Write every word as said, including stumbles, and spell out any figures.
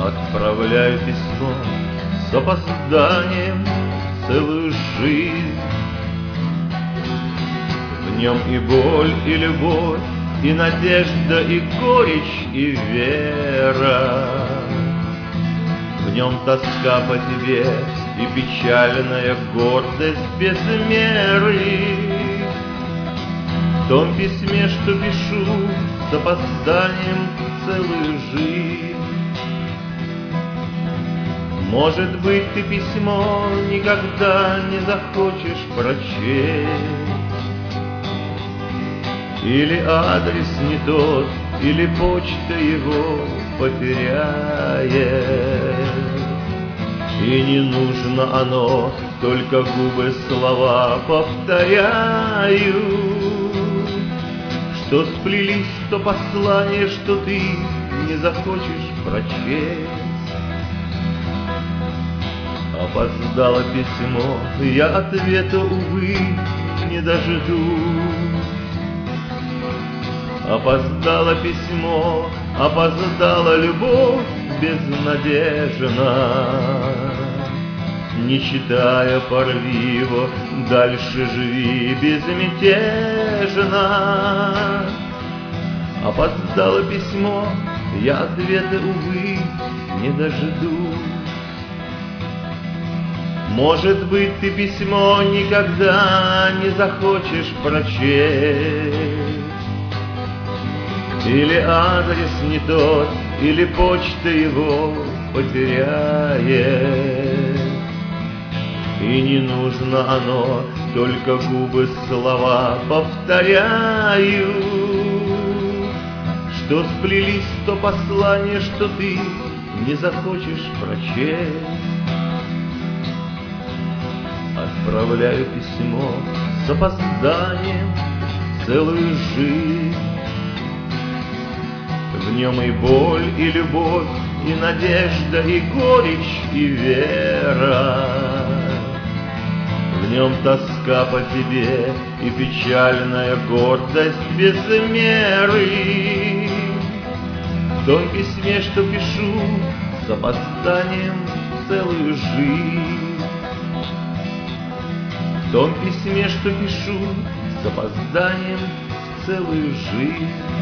Отправляю письмо с опозданием целую жизнь. В нем и боль, и любовь, и надежда, и горечь, и вера. В нем тоска по тебе и печальная гордость без меры. В том письме, что пишу с опозданием целую жизнь. Может быть, ты письмо никогда не захочешь прочесть, или адрес не тот, или почта его потеряет. И не нужно оно, только губы слова повторяют, что сплелись в то послание, что ты не захочешь прочесть. Опоздало письмо, я ответа, увы, не дождусь. Опоздало письмо, опоздала любовь безнадежна. Не читая порвиво, дальше живи безмятежно. Опоздало письмо, я ответа, увы, не дождусь. Может быть, ты письмо никогда не захочешь прочесть, или адрес не тот, или почта его потеряет. И не нужно оно, только губы слова повторяют, что сплелись в то послание, что ты не захочешь прочесть. Отправляю письмо с опозданием целую жизнь. В нем и боль, и любовь, и надежда, и горечь, и вера. В нем тоска по тебе и печальная гордость без меры. В том письме, что пишу с опозданием целую жизнь. В том письме, что пишу с опозданием целую жизнь.